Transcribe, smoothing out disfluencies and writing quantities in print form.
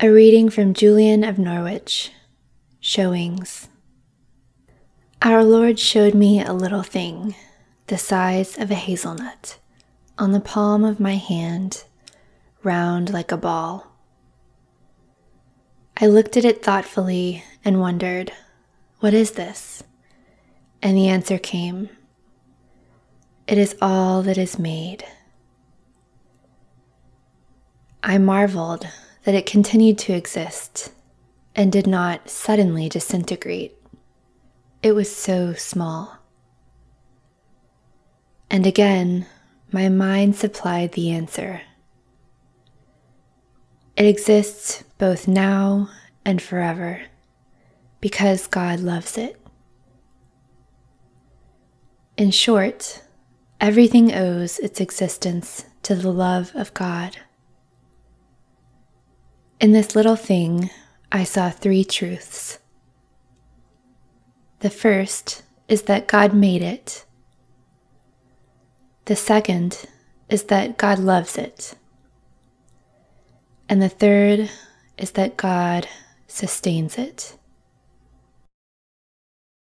A reading from Julian of Norwich, Showings. Our Lord showed me a little thing, the size of a hazelnut, on the palm of my hand, round like a ball. I looked at it thoughtfully and wondered, "What is this?" And the answer came, "It is all that is made." I marveled that it continued to exist and did not suddenly disintegrate. It was so small. And again, my mind supplied the answer. It exists both now and forever because God loves it. In short, everything owes its existence to the love of God. In this little thing, I saw three truths. The first is that God made it. The second is that God loves it. And the third is that God sustains it.